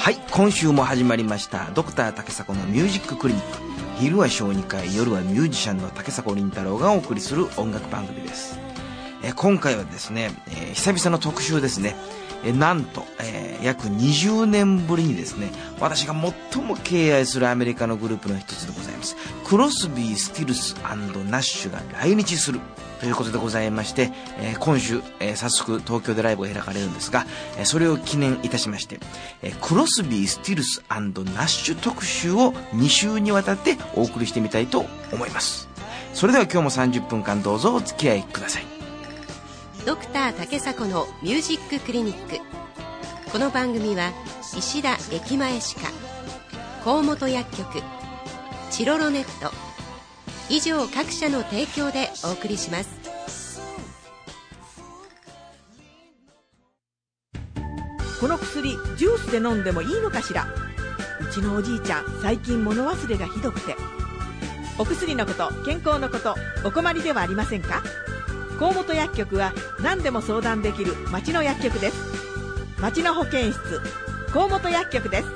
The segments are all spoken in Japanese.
はい、今週も始まりましたドクター竹迫のミュージッククリニック。昼は小児科医、夜はミュージシャンの竹迫倫太郎がお送りする音楽番組です。今回はですね、久々の特集ですね。なんと、約20年ぶりにですね、私が最も敬愛するアメリカのグループの一つでございますクロスビー・スティルス&ナッシュが来日するということでございまして、今週、早速東京でライブが開かれるんですが、それを記念いたしまして、クロスビー・スティルス&ナッシュ特集を2週にわたってお送りしてみたいと思います。それでは今日も30分間どうぞお付き合いください。 ドクター竹迫のミュージッククリニック。この番組は石田駅前歯科、河本薬局、チロロネット以上各社の提供でお送りします。 この薬ジュースで飲んでもいいのかしら。うちのおじいちゃん最近物忘れがひどくて。お薬のこと、健康のこと、お困りではありませんか。河本薬局は何でも相談できる町の薬局です。町の保健室、河本薬局です。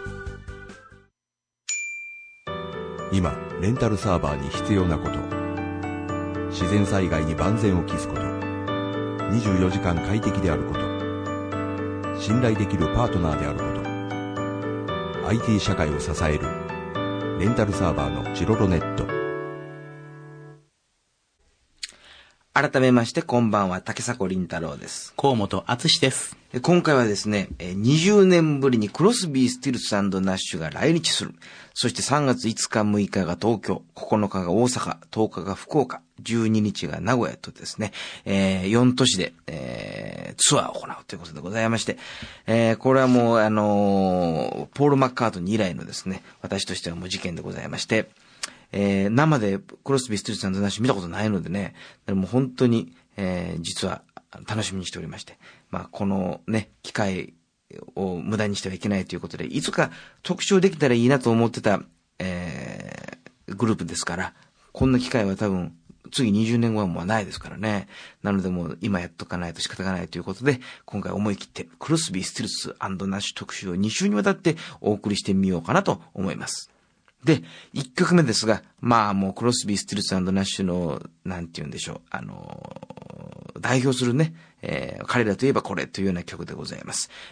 今レンタルサーバーに必要なこと、自然災害に万全を期すこと、24時間快適であること、信頼できるパートナーであること、 IT 社会を支えるレンタルサーバーのチロロネット。 改めましてこんばんは、竹迫倫太郎です。 河本敦です。 今回はですね、20年ぶりにクロスビー・スティルス&ナッシュが来日する。そして3月5日6日が東京、9日が大阪、10日が福岡、12日が名古屋とですね、4都市で、ツアーを行うということでございまして、これはもうポール・マッカートニー以来のですね、私としてはもう事件でございまして、生でクロスビー・スティルス&ナッシュ見たことないのでね、でも本当に、実は楽しみにしておりまして、このね、機会を無駄にしてはいけないということで、いつか特集できたらいいなと思ってた、グループですから、こんな機会は多分次20年後はもうないですからね。なのでもう今やっとかないと仕方がないということで、今回思い切ってクロスビー・スティルス&ナッシュ特集を2週にわたってお送りしてみようかなと思います。で、1曲目ですが、もうクロスビー・スティルス&ナッシュの、なんて言うんでしょう、代表するね、彼らといえばこれというような曲でございます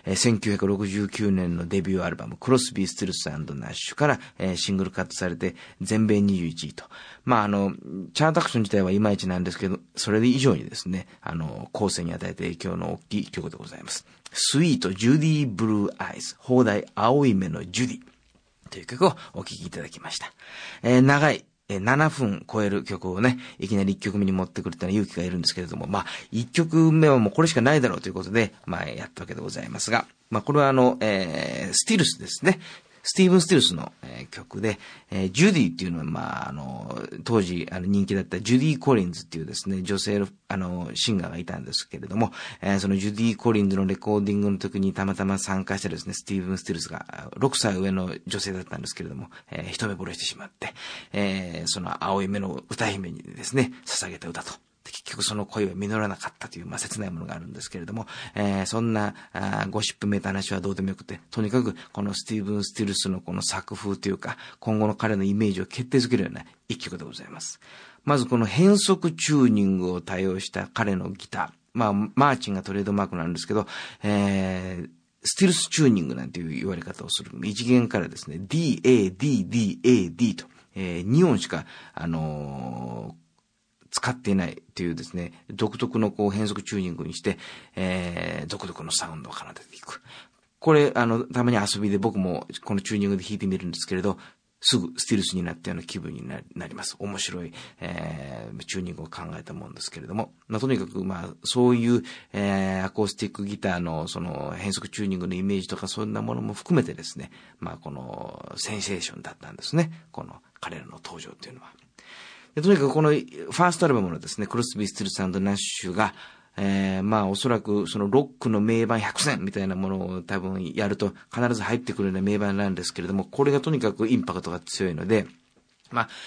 。1969年のデビューアルバム、クロスビー・スティルス&ナッシュから、シングルカットされて、全米21位と。チャートアクション自体はいまいちなんですけど、それ以上にですね、後世に与えた影響の大きい曲でございます。スイート・ジュディ・ブルー・アイズ、放題青い目のジュディという曲をお聴きいただきました。長い、7分超える曲をね、いきなり1曲目に持ってくるってのは勇気がいるんですけれども、1曲目はもうこれしかないだろうということで、やったわけでございますが、これはスティルスですね。スティーブン・スティルスの、曲で、ジュディっていうのは、当時人気だったジュディ・コリンズっていうですね、女性の、シンガーがいたんですけれども、そのジュディ・コリンズのレコーディングの時にたまたま参加してですね、スティーブン・スティルスが6歳上の女性だったんですけれども、一目惚れしてしまって、その青い目の歌姫にですね、捧げた歌と。結局その恋は実らなかったという、切ないものがあるんですけれども、そんなゴシップめいた話はどうでもよくて、とにかくこのスティーブン・スティルスのこの作風というか、今後の彼のイメージを決定づけるような一曲でございます。まずこの変則チューニングを多用した彼のギター、マーチンがトレードマークなんですけど、スティルスチューニングなんていう言われ方をする。一弦からですね、D, A, D, D, A, D と、2音しか、使っていないというですね、独特の変則チューニングにして、独特のサウンドを奏でていく。これ、たまに遊びで僕もこのチューニングで弾いてみるんですけれど、すぐスティルスになったような気分になります。面白い、チューニングを考えたもんですけれども、とにかくそういう、アコースティックギターのその変則チューニングのイメージとかそんなものも含めてですね、このセンセーションだったんですね。この彼らの登場というのは。とにかくこのファーストアルバムのですね、クロスビー・スティルス&ナッシュが、おそらくそのロックの名盤100選みたいなものを多分やると必ず入ってくるような名盤なんですけれども、これがとにかくインパクトが強いので、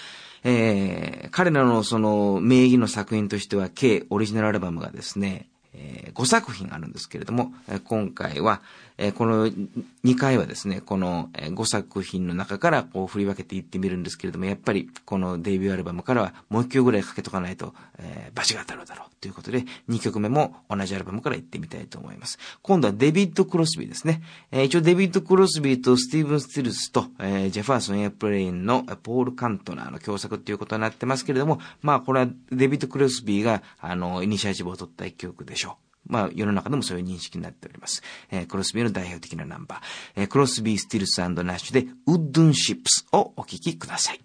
彼らのその名義の作品としては計オリジナルアルバムがですね、 5作品あるんですけれども、今回は、この2回はですね、この5作品の中からこう振り分けていってみるんですけれども、やっぱりこのデビューアルバムからはもう1曲ぐらいかけとかないと、バチが当たるだろうということで、2曲目も同じアルバムからいってみたいと思います。今度はデビッド・クロスビーですね。一応デビッド・クロスビーとスティーブン・スティルスと、ジェファーソン・エアプレインのポール・カントナーの共作ということになってますけれども、まあこれはデビッド・クロスビーがイニシアチブを取った一曲でしょう。まあ、世の中でもそういう認識になっております。クロスビーの代表的なナンバー。クロスビー・スティルス&ナッシュで、ウッドン・シップスをお聴きください。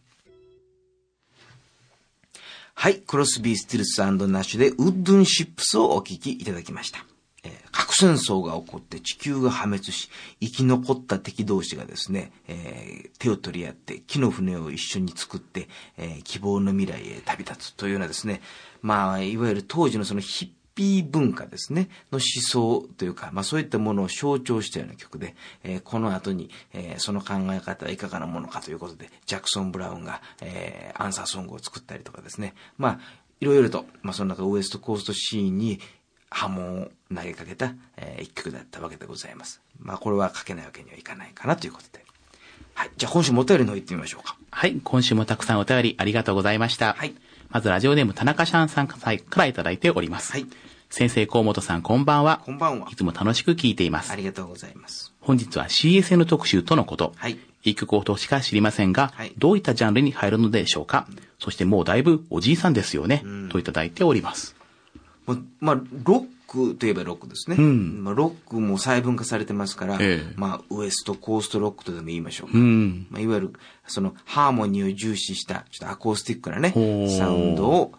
はい、クロスビー・スティルス&ナッシュで、ウッドン・シップスをお聴きいただきました。核戦争が起こって地球が破滅し、生き残った敵同士がですね、手を取り合って木の船を一緒に作って、希望の未来へ旅立つというようなですね、まあ、いわゆる当時のそのヒッピー文化ですね、の思想というか、まあそういったものを象徴したような曲で、この後に、その考え方はいかがなものかということで、ジャクソン・ブラウンが、アンサーソングを作ったりとかですね、まあ、いろいろと、まあその中ウエストコーストシーンに波紋を投げかけた、一曲だったわけでございます。まあこれはかけないわけにはいかないかなということで。はい。じゃあ今週もお便りの方行ってみましょうか。 はい。今週もたくさんお便りありがとうございました。 はい。 まずラジオネーム田中シャンさんからいただいております。 はい。 先生河本さんこんばんは。 こんばんは。 いつも楽しく聞いています。 ありがとうございます。 本日は CSN 特集とのこと。 はい。 一曲をとしか知りませんが、 はい、 どういったジャンルに入るのでしょうか。そしてもうだいぶおじいさんですよね。といただいております。 まあ、ロックといえばロックですね。まあ、ロックも細分化されてますから、まあ、ウエストコーストロックとでも言いましょうか。まあ、いわゆる、その、ハーモニーを重視した、ちょっとアコースティックなね、サウンドを、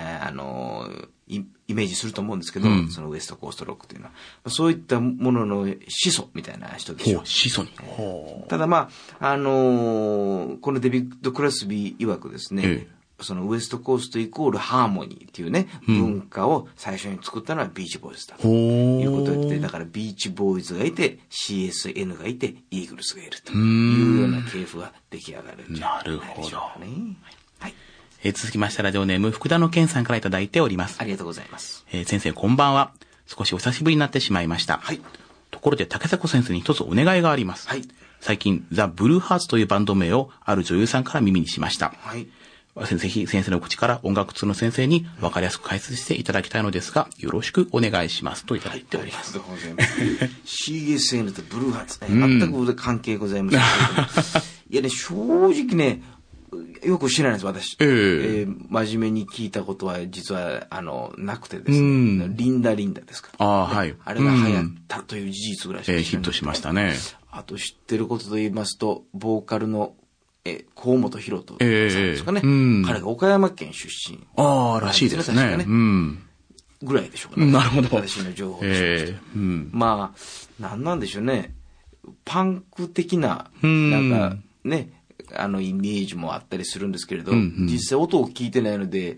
イメージすると思うんですけど、そのウエストコーストロックというのは、そういったものの始祖みたいな人でしょう。 始祖に。 ただまあ、このデビッド・クロスビー曰くですね、そのウエストコーストイコールハーモニーっていうね、文化を最初に作ったのはビーチボーイズだということを言って、だからビーチボーイズがいて、CSN がいて、イーグルスがいるというような系譜が出来上がるんじゃないでしょうかね。はい。 続きましてラジオネーム福田の健さんからいただいております。 ありがとうございます。 先生こんばんは。少しお久しぶりになってしまいました。 はい。 ところで竹迫先生に一つお願いがあります。 はい。 最近ザ・ブルーハーツというバンド名をある女優さんから耳にしました。 はい。 ぜひ先生の口から音楽通の先生に分かりやすく解説していただきたいのですが、よろしくお願いしますといただいております。 ありがとうございます。CSN とブルーハーツね、全く関係ございませんけど、いやね、正直ね、よく知らないです、私。真面目に聞いたことは実は、なくてですね。リンダですか。 はい。 あれが流行ったという事実ぐらいしか知らない。 ヒットしましたね。 あと知ってることと言いますと、ボーカルの、河本博人さんですかね。彼が岡山県出身。 らしいですね。 ぐらいでしょうかね。 なるほど。 私の情報として。まあ、なんでしょうね。パンク的な、なんか、ね、イメージもあったりするんですけれど、実際音を聞いてないので、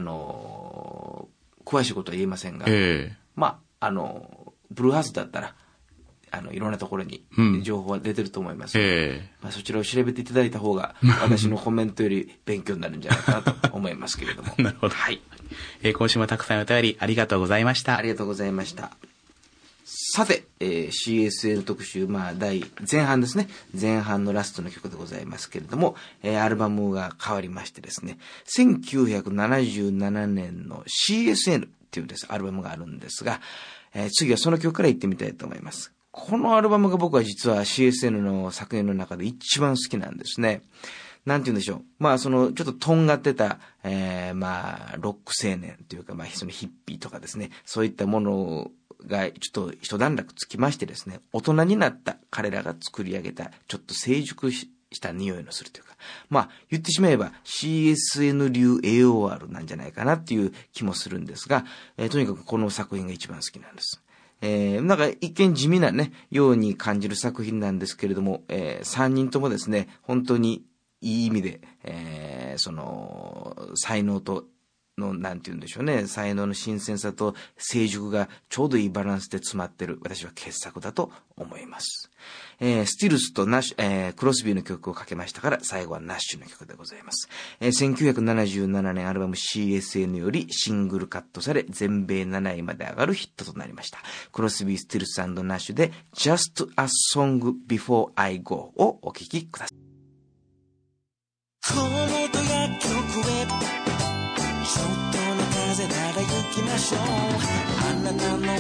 詳しいことは言えませんが、まあ、ブルーハーツだったら、いろんなところに情報は出てると思います。まあ、そちらを調べていただいた方が、私のコメントより勉強になるんじゃないかなと思いますけれども。 なるほど。 はい。 今週もたくさんお便りありがとうございました。 ありがとうございました。さて、CSN 特集、まあ、前半ですね。前半のラストの曲でございますけれども、アルバムが変わりましてですね、1977年の CSN っていうアルバムがあるんですが、次はその曲から行ってみたいと思います。このアルバムが僕は実は CSN の作品の中で一番好きなんですね。なんて言うんでしょう。まあ、ちょっととんがってた、まあ、ロック青年というか、まあ、そのヒッピーとかですね、そういったものがちょっと一段落つきましてですね、大人になった彼らが作り上げた、ちょっと成熟した匂いのするというか、まあ、言ってしまえば CSN 流 AOR なんじゃないかなっていう気もするんですが、とにかくこの作品が一番好きなんです。なんか一見地味なね、ように感じる作品なんですけれども、3人ともですね、本当にいい意味で、その、才能との、なんて言うんでしょうね、才能の新鮮さと成熟がちょうどいいバランスで詰まってる、私は傑作だと思います。スティルスとナッシュ、クロスビーの曲をかけましたから、最後はナッシュの曲でございます。1977年アルバム CSN よりシングルカットされ、全米7位まで上がるヒットとなりました。クロスビー、スティルス&ナッシュで Just a Song Before I Go をお聴きください。 この音薬局へちょっとの風なら行きましょう。あなたの明るい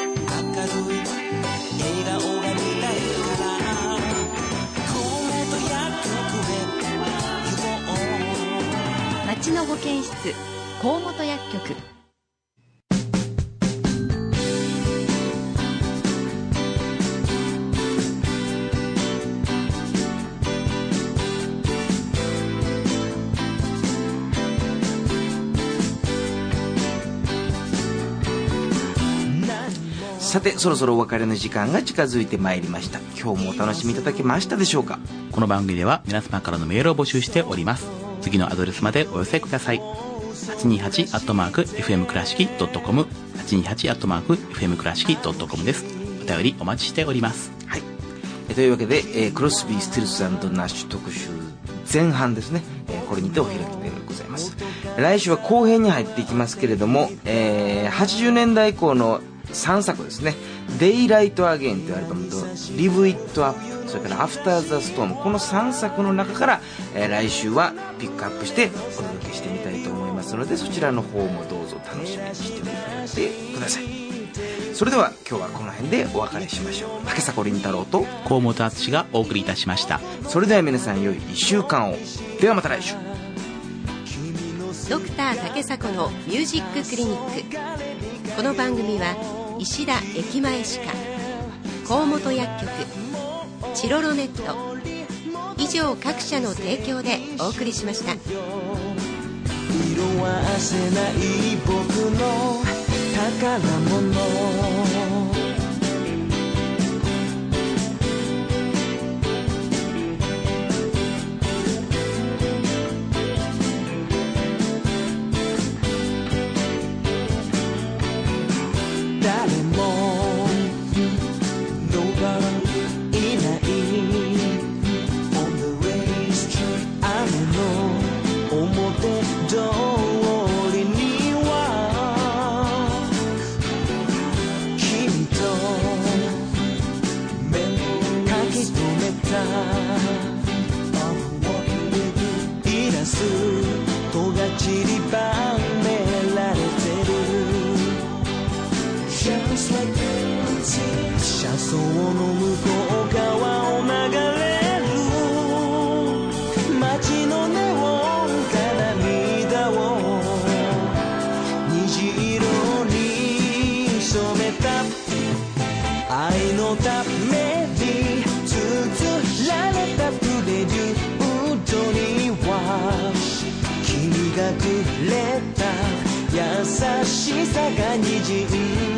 笑顔が見たいからこの音薬局へ行こう。 町の保健室河本薬局。 さて、そろそろお別れの時間が近づいてまいりました。今日もお楽しみいただけましたでしょうか。 この番組では皆様からのメールを募集しております。次のアドレスまでお寄せください。828-fm 倉敷 .com 828-fm 倉敷 .com です。お便りお待ちしております。 はい。というわけで、クロスビー、スティルス&ナッシュ特集前半ですね。これにてお開きでございます。来週は後編に入っていきますけれども、80年代以降の3作ですね。デイライトアゲインというアルバムとリブイットアップ、それからアフターザストーム、この3作の中から、来週はピックアップしてお届けしてみたいと思いますので、そちらの方もどうぞ楽しみにしてみてください。それでは今日はこの辺でお別れしましょう。竹迫倫太郎と河本敦がお送りいたしました。 それでは皆さん良い1週間を。ではまた来週。 ドクター竹迫のミュージッククリニック。この番組は石田駅前歯科、河本薬局、チロロネット以上各社の提供でお送りしました。 色あせない僕の宝物。車窓の向こう側を流れる街のネオンから涙を虹色に染めた愛のために綴られたプレリュードには君がくれた優しさがにじん